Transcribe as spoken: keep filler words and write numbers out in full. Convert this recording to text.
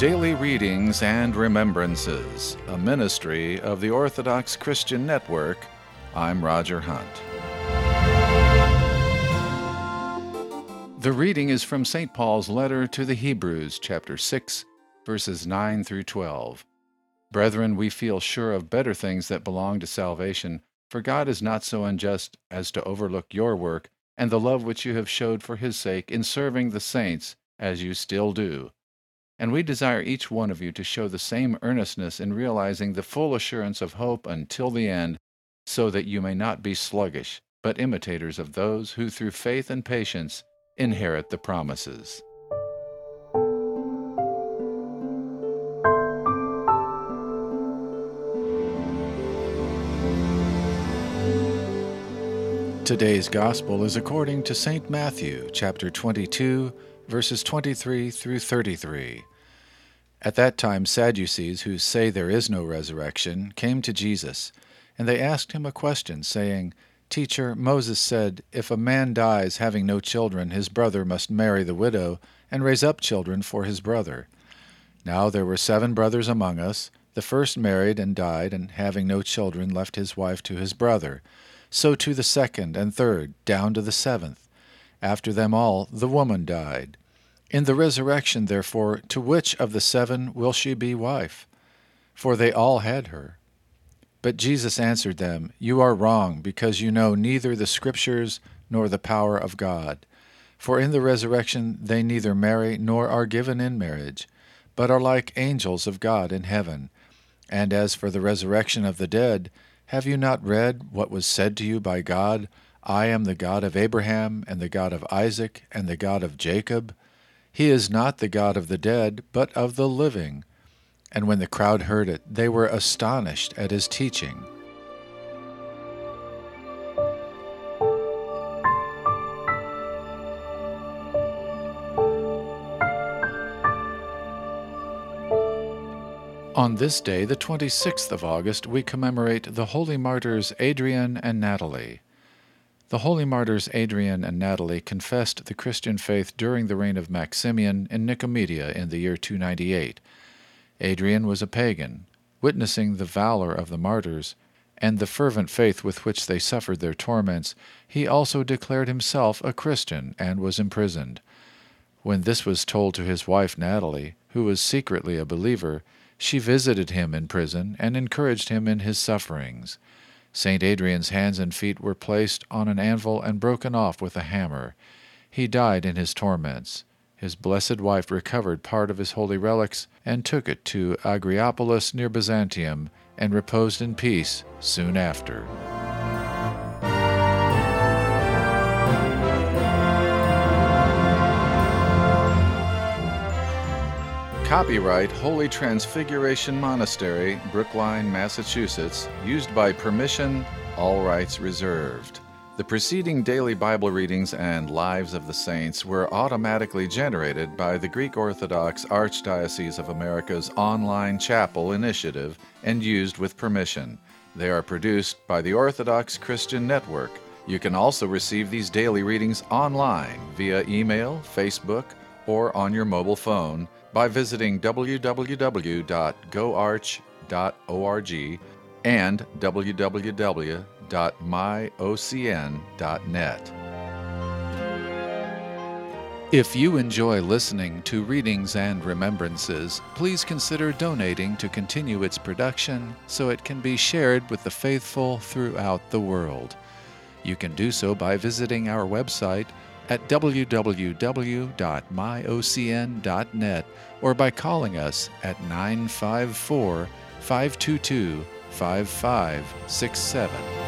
Daily Readings and Remembrances, a ministry of the Orthodox Christian Network. I'm Roger Hunt. The reading is from Saint Paul's letter to the Hebrews, chapter six, verses nine through twelve. Brethren, we feel sure of better things that belong to salvation, for God is not so unjust as to overlook your work and the love which you have showed for his sake in serving the saints, as you still do. And we desire each one of you to show the same earnestness in realizing the full assurance of hope until the end, so that you may not be sluggish, but imitators of those who through faith and patience inherit the promises. Today's Gospel is according to Saint Matthew, chapter twenty-two, verses twenty-three through thirty-three. At that time Sadducees, who say there is no resurrection, came to Jesus, and they asked him a question, saying, Teacher, Moses said, if a man dies having no children, his brother must marry the widow and raise up children for his brother. Now there were seven brothers among us. The first married and died, and having no children left his wife to his brother. So to the second and third, down to the seventh. After them all, the woman died. In the resurrection, therefore, to which of the seven will she be wife? For they all had her. But Jesus answered them, You are wrong, because you know neither the Scriptures nor the power of God. For in the resurrection they neither marry nor are given in marriage, but are like angels of God in heaven. And as for the resurrection of the dead, have you not read what was said to you by God, I am the God of Abraham, and the God of Isaac, and the God of Jacob? He is not the God of the dead, but of the living. And when the crowd heard it, they were astonished at his teaching. On this day, the twenty-sixth of August, we commemorate the holy martyrs Adrian and Natalie. The holy martyrs Adrian and Natalie confessed the Christian faith during the reign of Maximian in Nicomedia in the year two ninety-eight. Adrian was a pagan. Witnessing the valor of the martyrs and the fervent faith with which they suffered their torments, he also declared himself a Christian and was imprisoned. When this was told to his wife Natalie, who was secretly a believer, she visited him in prison and encouraged him in his sufferings. Saint Adrian's hands and feet were placed on an anvil and broken off with a hammer. He died in his torments. His blessed wife recovered part of his holy relics and took it to Agriapolis near Byzantium and reposed in peace soon after. Copyright Holy Transfiguration Monastery, Brookline, Massachusetts, used by permission, all rights reserved. The preceding daily Bible readings and Lives of the Saints were automatically generated by the Greek Orthodox Archdiocese of America's online chapel initiative and used with permission. They are produced by the Orthodox Christian Network. You can also receive these daily readings online via email, Facebook, or on your mobile phone by visiting w w w dot go arch dot org and w w w dot my o c n dot net. If you enjoy listening to Readings and Remembrances, please consider donating to continue its production so it can be shared with the faithful throughout the world. You can do so by visiting our website at w w w dot my o c n dot net or by calling us at nine five four, five two two, five five six seven.